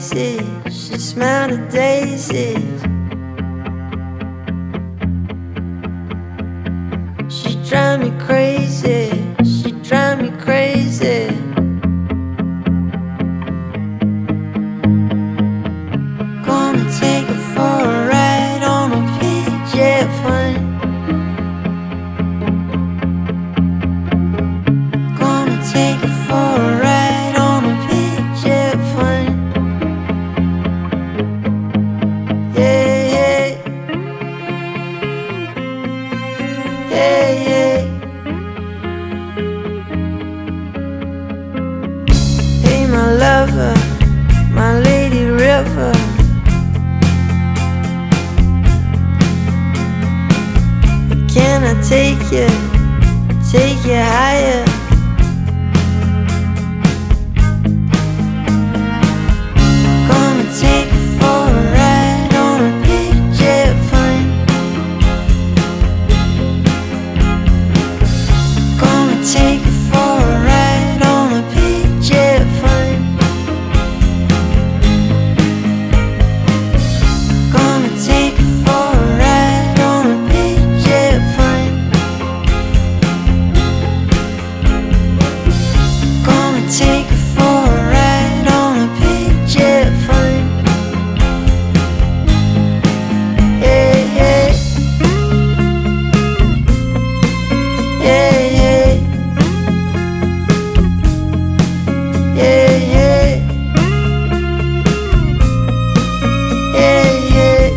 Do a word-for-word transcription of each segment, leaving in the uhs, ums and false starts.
lazy, she smelled of daisies. She drive me crazy, she drive me crazy. Gonna take her for a ride on a P J plane. Gonna take her for a ride on a P J plane. Yeah, yeah, yeah, yeah. Hey, my lover, my lady river. Can I take you, take you higher? Gonna take you for a ride on a P J plane. Gonna take you for a ride on a P J plane. Gonna take you for a ride on a P J plane. Gonna take you for a ride on a P J plane. Yeah, yeah, yeah, yeah, yeah, yeah, yeah, yeah.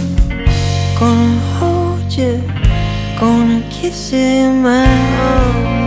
Gonna hold you, gonna kiss you in my arms.